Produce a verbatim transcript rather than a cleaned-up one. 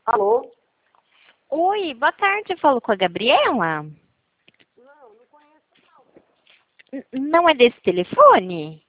Alô? Oi, boa tarde, eu falo com a Gabriela? Não, não conheço. N- Não é desse telefone?